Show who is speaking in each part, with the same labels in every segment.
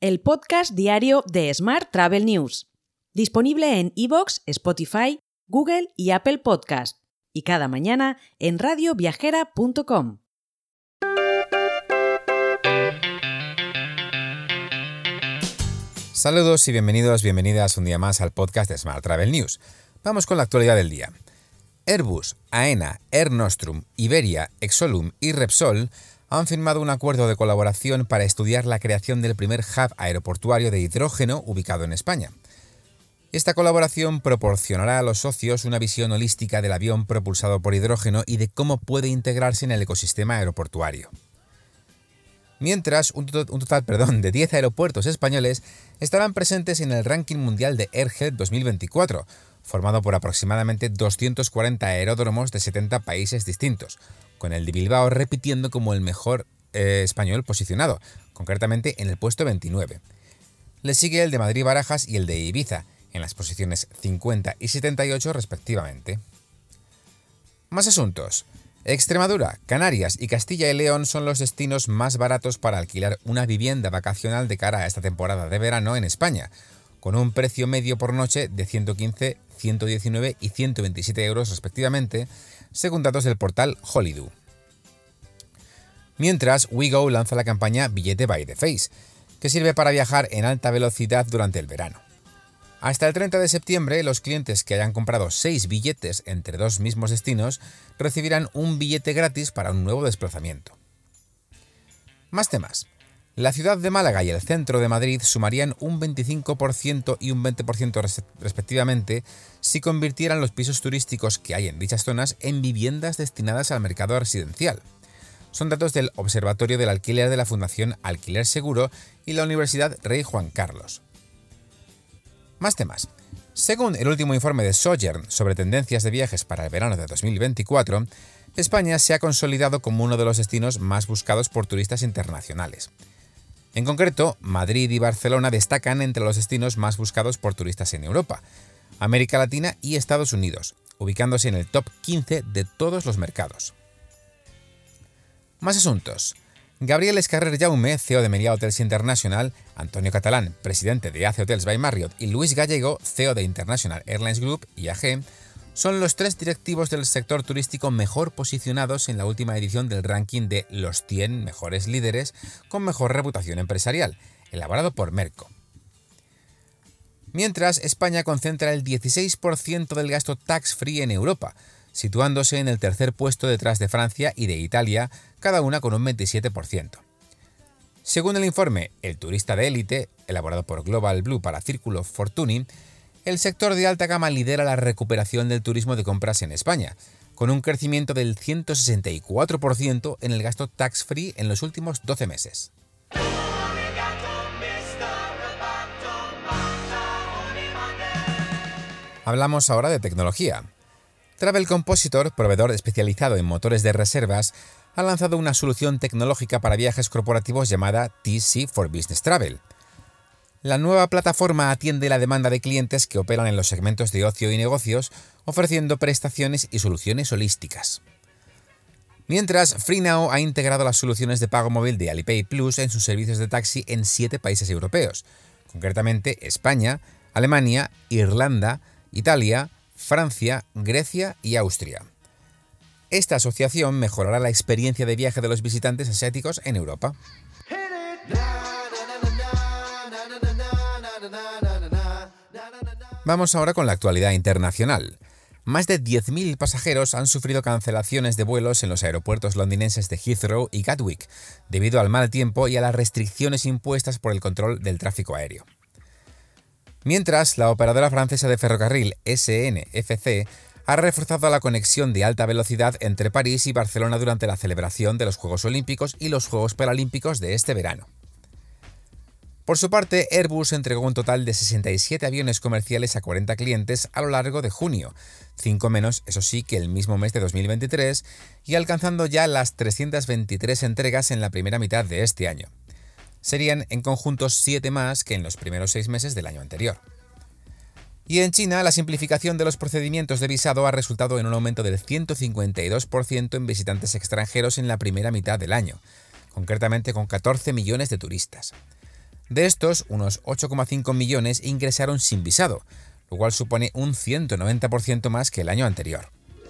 Speaker 1: el podcast diario de Smart Travel News, disponible en iVoox, Spotify, Google y Apple Podcast, y cada mañana en radioviajera.com.
Speaker 2: Saludos y bienvenidas un día más al podcast de Smart Travel News. Vamos con la actualidad del día. Airbus, AENA, Air Nostrum, Iberia, Exolum y Repsol han firmado un acuerdo de colaboración para estudiar la creación del primer hub aeroportuario de hidrógeno ubicado en España. Esta colaboración proporcionará a los socios una visión holística del avión propulsado por hidrógeno y de cómo puede integrarse en el ecosistema aeroportuario. Mientras, un total de 10 aeropuertos españoles estarán presentes en el ranking mundial de AirHealth 2024, formado por aproximadamente 240 aeródromos de 70 países distintos, con el de Bilbao repitiendo como el mejor español posicionado, concretamente en el puesto 29. Le sigue el de Madrid-Barajas y el de Ibiza, en las posiciones 50 y 78 respectivamente. Más asuntos. Extremadura, Canarias y Castilla y León son los destinos más baratos para alquilar una vivienda vacacional de cara a esta temporada de verano en España, con un precio medio por noche de 115, 119 y 127 euros respectivamente, según datos del portal Holidu. Mientras, WeGo lanza la campaña Billete by the Face, que sirve para viajar en alta velocidad durante el verano. Hasta el 30 de septiembre, los clientes que hayan comprado 6 billetes entre dos mismos destinos recibirán un billete gratis para un nuevo desplazamiento. Más temas. La ciudad de Málaga y el centro de Madrid sumarían un 25% y un 20% respectivamente si convirtieran los pisos turísticos que hay en dichas zonas en viviendas destinadas al mercado residencial. Son datos del Observatorio del Alquiler de la Fundación Alquiler Seguro y la Universidad Rey Juan Carlos. Más temas. Según el último informe de Sojourn sobre tendencias de viajes para el verano de 2024, España se ha consolidado como uno de los destinos más buscados por turistas internacionales. En concreto, Madrid y Barcelona destacan entre los destinos más buscados por turistas en Europa, América Latina y Estados Unidos, ubicándose en el top 15 de todos los mercados. Más asuntos. Gabriel Escarrer Jaume, CEO de Meliá Hotels International, Antonio Catalán, presidente de AC Hotels by Marriott, y Luis Gallego, CEO de International Airlines Group, IAG, son los 3 directivos del sector turístico mejor posicionados en la última edición del ranking de los 100 mejores líderes con mejor reputación empresarial, elaborado por Merco. Mientras, España concentra el 16% del gasto tax-free en Europa, situándose en el tercer puesto detrás de Francia y de Italia, cada una con un 27%. Según el informe El turista de élite, elaborado por Global Blue para Círculo Fortuny, el sector de alta gama lidera la recuperación del turismo de compras en España, con un crecimiento del 164% en el gasto tax-free en los últimos 12 meses. Hablamos ahora de tecnología. Travel Compositor, proveedor especializado en motores de reservas, ha lanzado una solución tecnológica para viajes corporativos llamada TC for Business Travel. La nueva plataforma atiende la demanda de clientes que operan en los segmentos de ocio y negocios, ofreciendo prestaciones y soluciones holísticas. Mientras, FreeNow ha integrado las soluciones de pago móvil de Alipay Plus en sus servicios de taxi en 7 países europeos, concretamente España, Alemania, Irlanda, Italia, Francia, Grecia y Austria. Esta asociación mejorará la experiencia de viaje de los visitantes asiáticos en Europa. Vamos ahora con la actualidad internacional. Más de 10.000 pasajeros han sufrido cancelaciones de vuelos en los aeropuertos londinenses de Heathrow y Gatwick, debido al mal tiempo y a las restricciones impuestas por el control del tráfico aéreo. Mientras, la operadora francesa de ferrocarril SNFC ha reforzado la conexión de alta velocidad entre París y Barcelona durante la celebración de los Juegos Olímpicos y los Juegos Paralímpicos de este verano. Por su parte, Airbus entregó un total de 67 aviones comerciales a 40 clientes a lo largo de junio, 5 menos, eso sí, que el mismo mes de 2023, y alcanzando ya las 323 entregas en la primera mitad de este año. Serían en conjunto 7 más que en los primeros 6 meses del año anterior. Y en China, la simplificación de los procedimientos de visado ha resultado en un aumento del 152% en visitantes extranjeros en la primera mitad del año, concretamente con 14 millones de turistas. De estos, unos 8,5 millones ingresaron sin visado, lo cual supone un 190% más que el año anterior.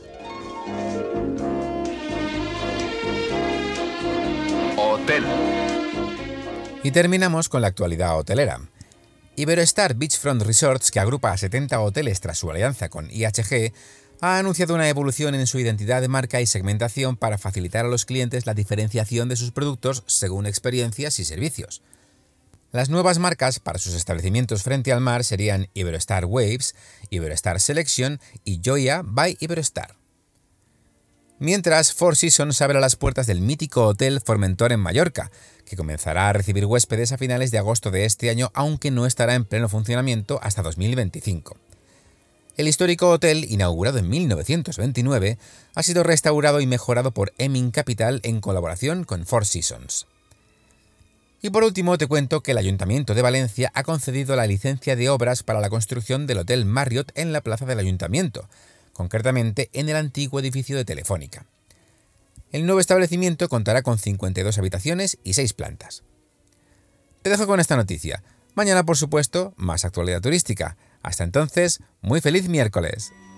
Speaker 3: Hotel.
Speaker 2: Y terminamos con la actualidad hotelera. Iberostar Beachfront Resorts, que agrupa a 70 hoteles tras su alianza con IHG, ha anunciado una evolución en su identidad de marca y segmentación para facilitar a los clientes la diferenciación de sus productos según experiencias y servicios. Las nuevas marcas para sus establecimientos frente al mar serían Iberostar Waves, Iberostar Selection y Joya by Iberostar. Mientras, Four Seasons abre las puertas del mítico Hotel Formentor en Mallorca, que comenzará a recibir huéspedes a finales de agosto de este año, aunque no estará en pleno funcionamiento hasta 2025. El histórico hotel, inaugurado en 1929, ha sido restaurado y mejorado por Emin Capital en colaboración con Four Seasons. Y por último te cuento que el Ayuntamiento de Valencia ha concedido la licencia de obras para la construcción del Hotel Marriott en la plaza del Ayuntamiento, concretamente en el antiguo edificio de Telefónica. El nuevo establecimiento contará con 52 habitaciones y 6 plantas. Te dejo con esta noticia. Mañana, por supuesto, más actualidad turística. Hasta entonces, muy feliz miércoles.